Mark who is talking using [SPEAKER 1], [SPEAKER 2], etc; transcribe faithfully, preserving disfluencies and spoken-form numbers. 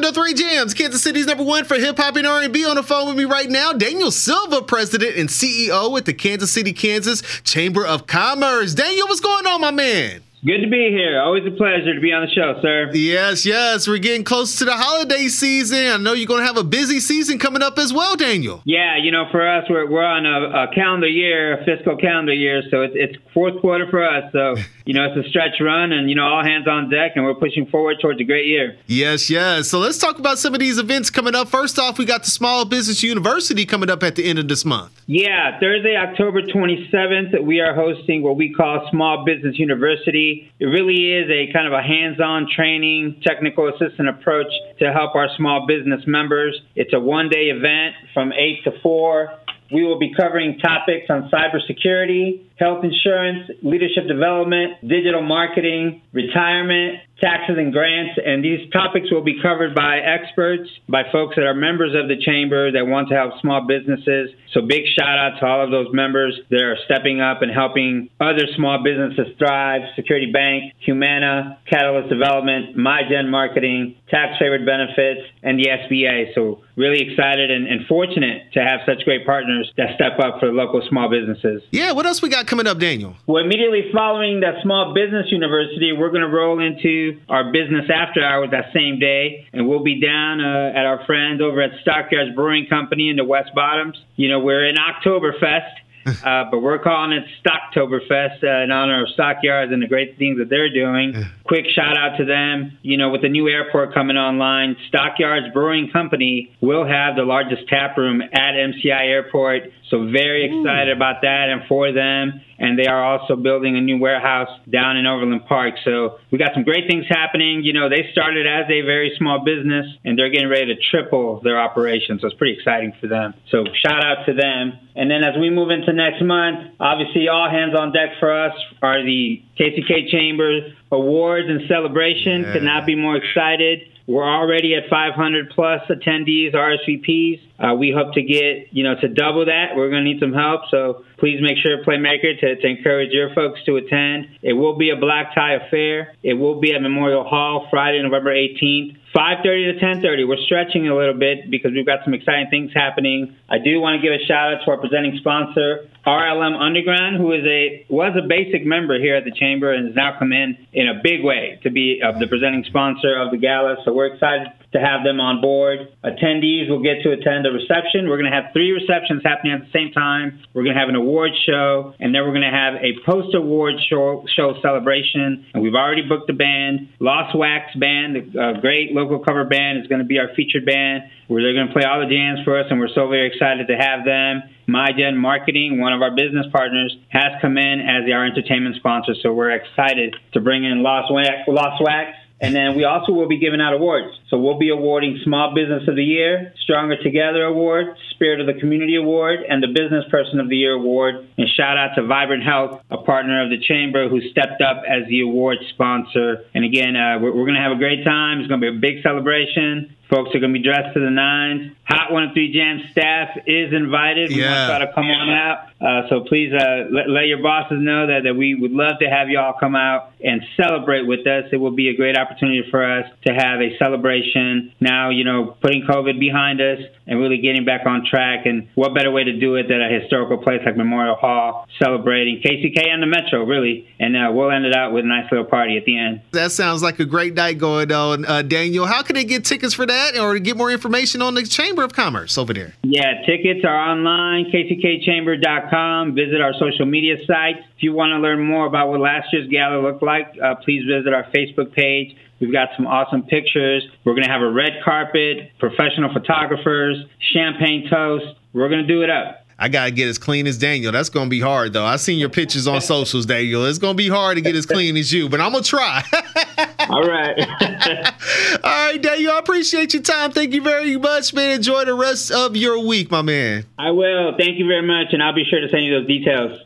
[SPEAKER 1] oh three Jams, Kansas City's number one for hip-hop and R and B. On the phone with me right now, Daniel Silva, president and C E O at the Kansas City, Kansas Chamber of Commerce. Daniel, what's going on, my man?
[SPEAKER 2] Good to be here. Always a pleasure to be on the show, sir.
[SPEAKER 1] Yes, yes. We're getting close to the holiday season. I know you're going to have a busy season coming up as well, Daniel.
[SPEAKER 2] Yeah, you know, for us, we're we're on a, a calendar year, a fiscal calendar year, so it's, it's fourth quarter for us. So, you know, it's a stretch run and, you know, all hands on deck, and we're pushing forward towards a great year.
[SPEAKER 1] Yes, yes. So let's talk about some of these events coming up. First off, we got the Small Business University coming up at the end of this month.
[SPEAKER 2] Yeah, Thursday, October twenty-seventh, we are hosting what we call Small Business University. It really is a kind of a hands-on training, technical assistant approach to help our small business members. It's a one-day event from eight to four. We will be covering topics on cybersecurity, health insurance, leadership development, digital marketing, retirement, taxes and grants, and these topics will be covered by experts, by folks that are members of the chamber that want to help small businesses. So big shout out to all of those members that are stepping up and helping other small businesses thrive: Security Bank, Humana, Catalyst Development, MyGen Marketing, Tax Favored Benefits, and the S B A. So really excited and, and fortunate to have such great partners that step up for local small businesses.
[SPEAKER 1] Yeah, what else we got coming up, Daniel?
[SPEAKER 2] Well, immediately following that Small Business University, we're going to roll into our business after hours that same day, and we'll be down uh, at our friends over at Stockyards Brewing Company in the West Bottoms. You know, we're in Oktoberfest, uh, but we're calling it Stocktoberfest uh, in honor of Stockyards and the great things that they're doing. Quick shout out to them. You know, with the new airport coming online, Stockyards Brewing Company will have the largest tap room at M C I Airport. So very excited about that and for them. And they are also building a new warehouse down in Overland Park. So we got some great things happening. You know, they started as a very small business, and they're getting ready to triple their operations. So it's pretty exciting for them. So shout out to them. And then as we move into next month, obviously all hands on deck for us are the K C K Chamber Awards and Celebration. Yeah. Could not be more excited. We're already at five hundred plus attendees, R S V Ps. Uh, we hope to get, you know, to double that. We're going to need some help. So please make sure, Playmaker, to, to encourage your folks to attend. It will be a black tie affair. It will be at Memorial Hall Friday, November eighteenth. five thirty to ten thirty. We're stretching a little bit because we've got some exciting things happening. I do want to give a shout out to our presenting sponsor, R L M Underground, who is a was a basic member here at the Chamber and has now come in in a big way to be uh, the presenting sponsor of the gala. So we're excited to have them on board. Attendees will get to attend a reception. We're going to have three receptions happening at the same time. We're going to have an award show, and then we're going to have a post-award show, show celebration. And we've already booked the band. Lost Wax Band, a great local cover band, is going to be our featured band, where they're going to play all the jams for us, and we're so very excited to have them. MyGen Marketing, one of our business partners, has come in as our entertainment sponsor, so we're excited to bring in Lost Wax. Lost Wax. And then we also will be giving out awards. So we'll be awarding Small Business of the Year, Stronger Together Award, Spirit of the Community Award, and the Business Person of the Year Award. And shout out to Vibrant Health, a partner of the Chamber, who stepped up as the award sponsor. And again, uh, we're, we're going to have a great time. It's going to be a big celebration. Folks are going to be dressed to the nines. Hot one oh three Jam staff is invited. We
[SPEAKER 1] Yeah.
[SPEAKER 2] want y'all to come on out. Uh, so please uh, let, let your bosses know that, that we would love to have y'all come out and celebrate with us. It will be a great opportunity for us to have a celebration. Now, you know, putting COVID behind us and really getting back on track. And what better way to do it than a historical place like Memorial Hall, celebrating K C K and the Metro, really. And uh, we'll end it out with a nice little party at the end.
[SPEAKER 1] That sounds like a great night going on. Uh, Daniel, how can they get tickets for that or to get more information on the Chamber of Commerce over there?
[SPEAKER 2] Yeah, tickets are online, K C K chamber dot com. Visit our social media sites. If you want to learn more about what last year's gala looked like, uh, please visit our Facebook page. We've got some awesome pictures. We're going to have a red carpet, professional photographers, champagne toast. We're going to do it up.
[SPEAKER 1] I got to get as clean as Daniel. That's going to be hard, though. I've seen your pictures on socials, Daniel. It's going to be hard to get as clean as you, but I'm going to try.
[SPEAKER 2] All right.
[SPEAKER 1] All right, Daniel, I appreciate your time. Thank you very much, man. Enjoy the rest of your week, my man.
[SPEAKER 2] I will. Thank you very much, and I'll be sure to send you those details.